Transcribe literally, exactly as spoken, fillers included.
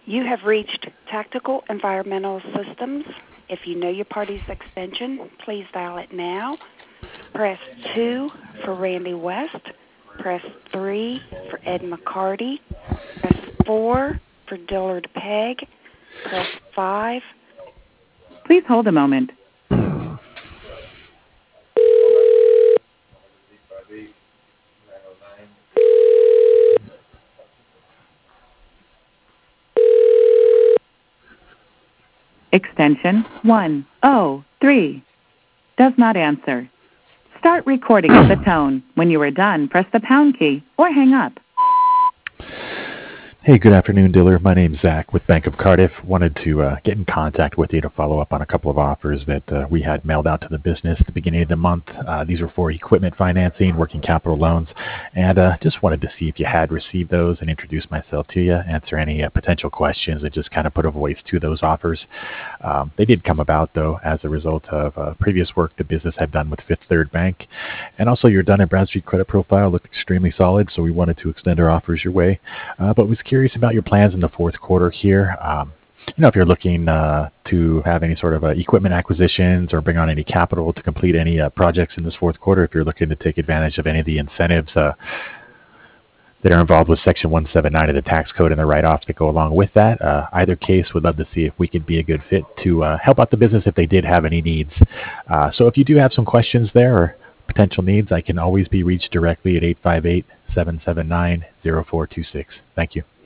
You have reached Tactical Environmental Systems. If you know your party's extension, please dial it now. Press two for Randy West. Press three for Ed McCarty. Press four for Dillard Pegg. Press five. Please hold a moment. Extension one oh three. Does not answer. Start recording at the tone. When you are done, press the pound key or hang up. Hey, good afternoon, Diller. My name's Zach with Bank of Cardiff. Wanted to uh, get in contact with you to follow up on a couple of offers that uh, we had mailed out to the business at the beginning of the month. Uh, these are for equipment financing, working capital loans, and uh, just wanted to see if you had received those and introduce myself to you, answer any uh, potential questions, and just kind of put a voice to those offers. Um, they did come about, though, as a result of uh, previous work the business had done with Fifth Third Bank. And also, your Dun and Bradstreet credit profile looked extremely solid, so we wanted to extend our offers your way. Uh, but was curious about your plans in the fourth quarter here. Um, you know, if you're looking uh, to have any sort of uh, equipment acquisitions or bring on any capital to complete any uh, projects in this fourth quarter, if you're looking to take advantage of any of the incentives uh, that are involved with Section one seventy-nine of the tax code and the write-offs that go along with that. Uh, either case, would love to see if we could be a good fit to uh, help out the business if they did have any needs. Uh, so if you do have some questions there or potential needs, I can always be reached directly at eight five eight, seven seven nine, zero four two six. Thank you.